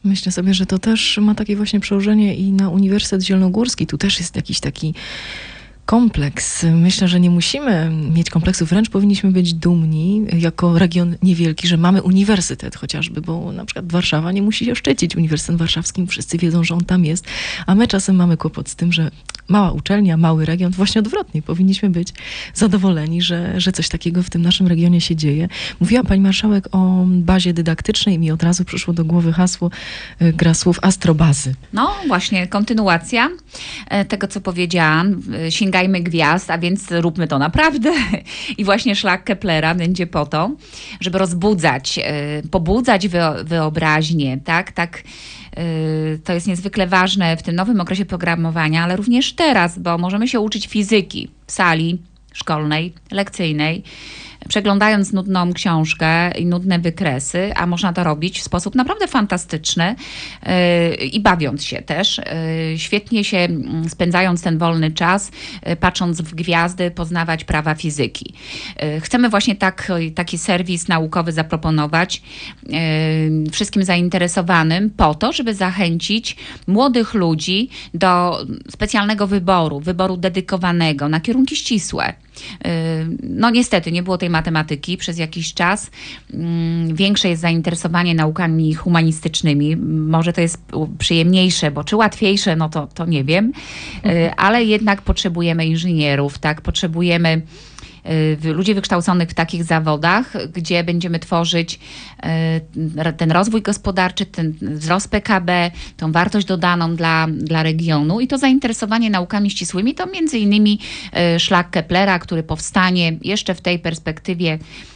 Myślę sobie, że to też ma takie właśnie przełożenie i na Uniwersytet Zielonogórski. Tu też jest jakiś taki kompleks. Myślę, że nie musimy mieć kompleksu, wręcz powinniśmy być dumni jako region niewielki, że mamy uniwersytet chociażby, bo na przykład Warszawa nie musi się szczycić Uniwersytetem Warszawskim. Wszyscy wiedzą, że on tam jest, a my czasem mamy kłopot z tym, że mała uczelnia, mały region, właśnie odwrotnie. Powinniśmy być zadowoleni, że coś takiego w tym naszym regionie się dzieje. Mówiła pani marszałek o bazie dydaktycznej i mi od razu przyszło do głowy hasło, gra słów astrobazy. No właśnie, kontynuacja tego, co powiedziałam. Sięgajmy gwiazd, a więc róbmy to naprawdę. I właśnie szlak Keplera będzie po to, żeby rozbudzać, pobudzać wyobraźnię, tak. To jest niezwykle ważne w tym nowym okresie programowania, ale również teraz, bo możemy się uczyć fizyki w sali szkolnej, lekcyjnej, przeglądając nudną książkę i nudne wykresy, a można to robić w sposób naprawdę fantastyczny i bawiąc się też, świetnie się spędzając ten wolny czas, patrząc w gwiazdy, poznawać prawa fizyki. Chcemy właśnie taki serwis naukowy zaproponować wszystkim zainteresowanym po to, żeby zachęcić młodych ludzi do specjalnego wyboru dedykowanego na kierunki ścisłe. No niestety nie było tej matematyki przez jakiś czas. Większe jest zainteresowanie naukami humanistycznymi. Może to jest przyjemniejsze, bo czy łatwiejsze, no to nie wiem. Ale jednak potrzebujemy inżynierów, tak? Potrzebujemy ludzi wykształconych w takich zawodach, gdzie będziemy tworzyć ten rozwój gospodarczy, ten wzrost PKB, tą wartość dodaną dla regionu i to zainteresowanie naukami ścisłymi to między innymi szlak Keplera, który powstanie jeszcze w tej perspektywie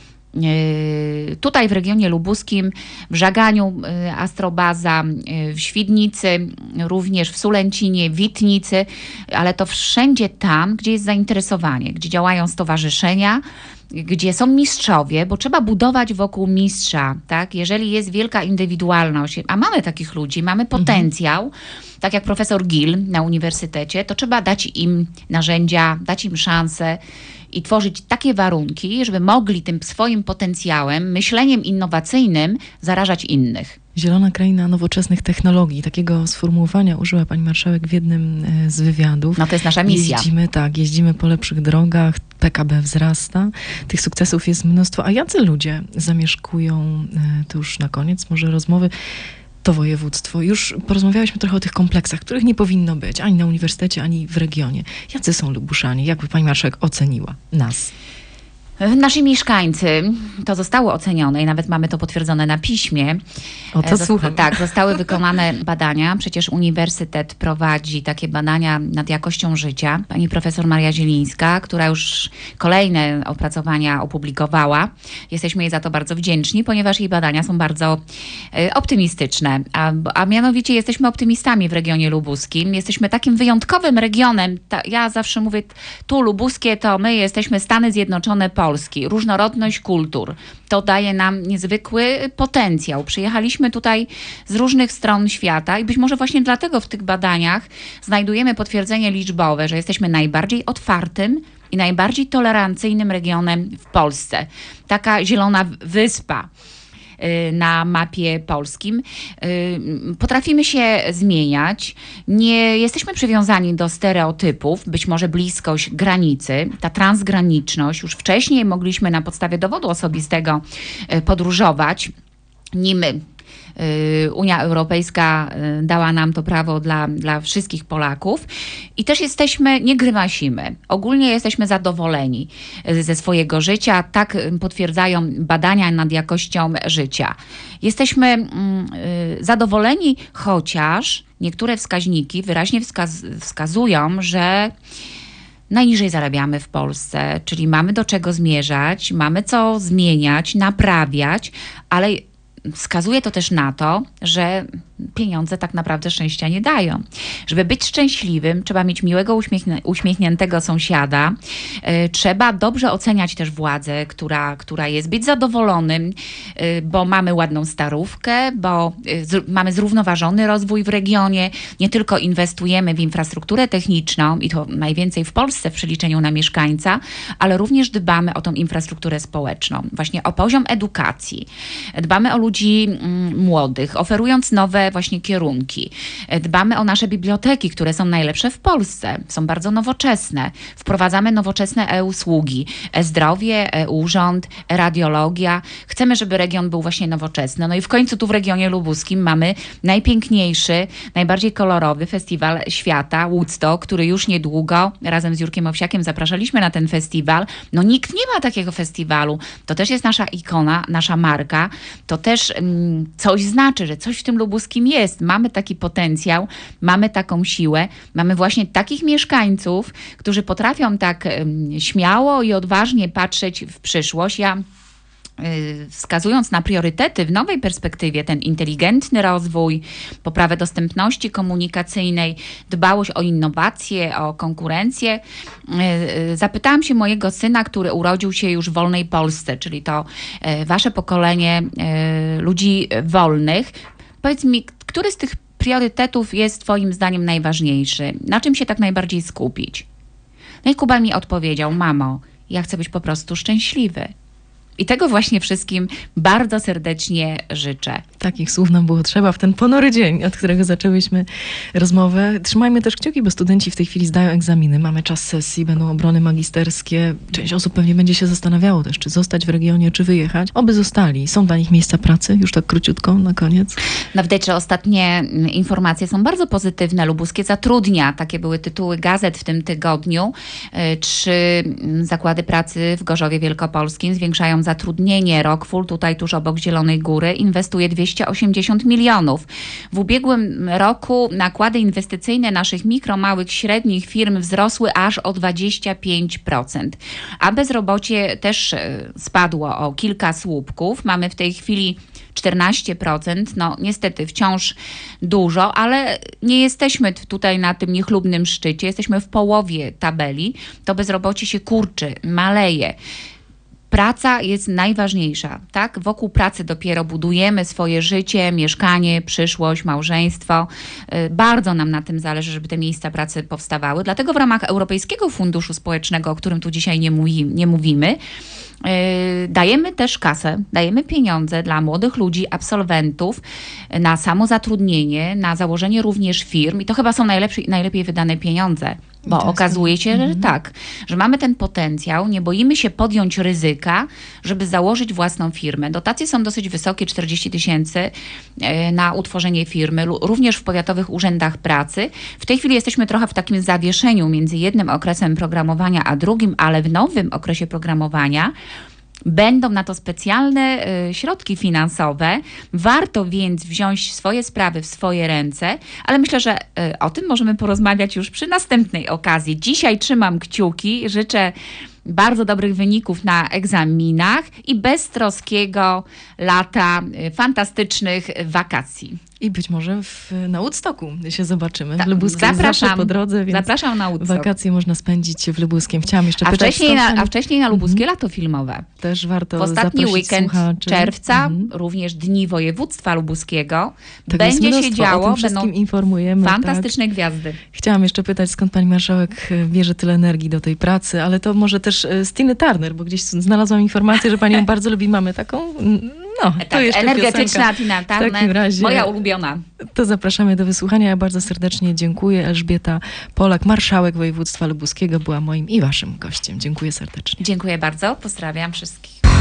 tutaj w regionie lubuskim, w Żaganiu astrobaza, w Świdnicy, również w Sulęcinie, Witnicy, ale to wszędzie tam, gdzie jest zainteresowanie, gdzie działają stowarzyszenia, gdzie są mistrzowie, bo trzeba budować wokół mistrza, tak? Jeżeli jest wielka indywidualność, a mamy takich ludzi, mamy potencjał, tak jak profesor Gil na uniwersytecie, to trzeba dać im narzędzia, dać im szansę i tworzyć takie warunki, żeby mogli tym swoim potencjałem, myśleniem innowacyjnym zarażać innych. Zielona kraina nowoczesnych technologii. Takiego sformułowania użyła pani marszałek w jednym z wywiadów. No to jest nasza misja. Jeździmy po lepszych drogach, PKB wzrasta. Tych sukcesów jest mnóstwo. A jacy ludzie zamieszkują, to już na koniec może rozmowy, to województwo? Już porozmawialiśmy trochę o tych kompleksach, których nie powinno być ani na uniwersytecie, ani w regionie. Jacy są Lubuszanie? Jakby pani marszałek oceniła nas? Nasi mieszkańcy, to zostało ocenione i nawet mamy to potwierdzone na piśmie. O to słucham. Tak, zostały wykonane badania. Przecież uniwersytet prowadzi takie badania nad jakością życia. Pani profesor Maria Zielińska, która już kolejne opracowania opublikowała. Jesteśmy jej za to bardzo wdzięczni, ponieważ jej badania są bardzo optymistyczne. A mianowicie jesteśmy optymistami w regionie lubuskim. Jesteśmy takim wyjątkowym regionem. Ja zawsze mówię, tu lubuskie to my jesteśmy Stany Zjednoczone Polski, różnorodność kultur. To daje nam niezwykły potencjał. Przyjechaliśmy tutaj z różnych stron świata i być może właśnie dlatego w tych badaniach znajdujemy potwierdzenie liczbowe, że jesteśmy najbardziej otwartym i najbardziej tolerancyjnym regionem w Polsce. Taka zielona wyspa na mapie polskim. Potrafimy się zmieniać. Nie jesteśmy przywiązani do stereotypów, być może bliskość granicy, ta transgraniczność. Już wcześniej mogliśmy na podstawie dowodu osobistego podróżować, nim Unia Europejska dała nam to prawo dla wszystkich Polaków i też nie grymasimy. Ogólnie jesteśmy zadowoleni ze swojego życia. Tak potwierdzają badania nad jakością życia. Jesteśmy zadowoleni, chociaż niektóre wskaźniki wyraźnie wskazują, że najniżej zarabiamy w Polsce, czyli mamy do czego zmierzać, mamy co zmieniać, naprawiać, ale wskazuje to też na to, że pieniądze tak naprawdę szczęścia nie dają. Żeby być szczęśliwym, trzeba mieć miłego, uśmiechniętego sąsiada. Trzeba dobrze oceniać też władzę, która jest, być zadowolonym, bo mamy ładną starówkę, bo mamy zrównoważony rozwój w regionie. Nie tylko inwestujemy w infrastrukturę techniczną i to najwięcej w Polsce w przeliczeniu na mieszkańca, ale również dbamy o tą infrastrukturę społeczną. Właśnie o poziom edukacji. Dbamy o ludzi młodych, oferując nowe nowe właśnie kierunki. Dbamy o nasze biblioteki, które są najlepsze w Polsce, są bardzo nowoczesne. Wprowadzamy nowoczesne e-usługi, e-zdrowie, e-urząd, e-radiologia. Chcemy, żeby region był właśnie nowoczesny. No i w końcu tu w regionie lubuskim mamy najpiękniejszy, najbardziej kolorowy festiwal świata, Woodstock, który już niedługo razem z Jurkiem Owsiakiem zapraszaliśmy na ten festiwal. No nikt nie ma takiego festiwalu. To też jest nasza ikona, nasza marka. To też coś znaczy, że coś w tym lubuskim jest. Mamy taki potencjał, mamy taką siłę, mamy właśnie takich mieszkańców, którzy potrafią tak śmiało i odważnie patrzeć w przyszłość. Ja wskazując na priorytety w nowej perspektywie, ten inteligentny rozwój, poprawę dostępności komunikacyjnej, dbałość o innowacje, o konkurencję, zapytałam się mojego syna, który urodził się już w wolnej Polsce, czyli to wasze pokolenie ludzi wolnych. Powiedz mi, który z tych priorytetów jest twoim zdaniem najważniejszy? Na czym się tak najbardziej skupić? No i Kuba mi odpowiedział: mamo, ja chcę być po prostu szczęśliwy. I tego właśnie wszystkim bardzo serdecznie życzę. Takich słów nam było trzeba w ten ponury dzień, od którego zaczęłyśmy rozmowę. Trzymajmy też kciuki, bo studenci w tej chwili zdają egzaminy. Mamy czas sesji, będą obrony magisterskie. Część osób pewnie będzie się zastanawiało też, czy zostać w regionie, czy wyjechać. Oby zostali. Są dla nich miejsca pracy? Już tak króciutko na koniec. No widać, że ostatnie informacje są bardzo pozytywne. Lubuskie zatrudnia. Takie były tytuły gazet w tym tygodniu. 3 zakłady pracy w Gorzowie Wielkopolskim zwiększają zatrudnienie. Rockwool, tutaj tuż obok Zielonej Góry, inwestuje 280 milionów. W ubiegłym roku nakłady inwestycyjne naszych mikro, małych, średnich firm wzrosły aż o 25%. A bezrobocie też spadło o kilka słupków. Mamy w tej chwili 14%, no niestety wciąż dużo, ale nie jesteśmy tutaj na tym niechlubnym szczycie, jesteśmy w połowie tabeli. To bezrobocie się kurczy, maleje. Praca jest najważniejsza, tak? Wokół pracy dopiero budujemy swoje życie, mieszkanie, przyszłość, małżeństwo. Bardzo nam na tym zależy, żeby te miejsca pracy powstawały. Dlatego w ramach Europejskiego Funduszu Społecznego, o którym tu dzisiaj nie mówimy, dajemy też kasę, dajemy pieniądze dla młodych ludzi, absolwentów na samozatrudnienie, na założenie również firm i to chyba są najlepiej wydane pieniądze. Bo okazuje się, że tak, że mamy ten potencjał, nie boimy się podjąć ryzyka, żeby założyć własną firmę. Dotacje są dosyć wysokie, 40 000 na utworzenie firmy, również w powiatowych urzędach pracy. W tej chwili jesteśmy trochę w takim zawieszeniu między jednym okresem programowania a drugim, ale w nowym okresie programowania będą na to specjalne środki finansowe. Warto więc wziąć swoje sprawy w swoje ręce, ale myślę, że o tym możemy porozmawiać już przy następnej okazji. Dzisiaj trzymam kciuki, życzę bardzo dobrych wyników na egzaminach i beztroskiego lata, fantastycznych wakacji. I być może na Woodstocku się zobaczymy. Tak, w Lubuskiem zawsze po drodze, więc zapraszam na Woodstock. Wakacje można spędzić w Lubuskiem. Chciałam jeszcze pytać... A wcześniej na Lubuskie Lato Filmowe. Też warto w ostatni weekend słuchaczy. Czerwca, również Dni Województwa Lubuskiego. Tak, będzie się działo, o tym wszystkim informujemy. Fantastyczne gwiazdy. Chciałam jeszcze pytać, skąd pani marszałek bierze tyle energii do tej pracy, ale to może też z Tiny Turner, bo gdzieś znalazłam informację, że pani ją bardzo lubi. Mamy taką... No, tak, to jeszcze energetyczna Tina Turner, w takim razie, moja ulubiona. To zapraszamy do wysłuchania. Ja bardzo serdecznie dziękuję. Elżbieta Polak, marszałek województwa lubuskiego, była moim i waszym gościem. Dziękuję serdecznie. Dziękuję bardzo. Pozdrawiam wszystkich.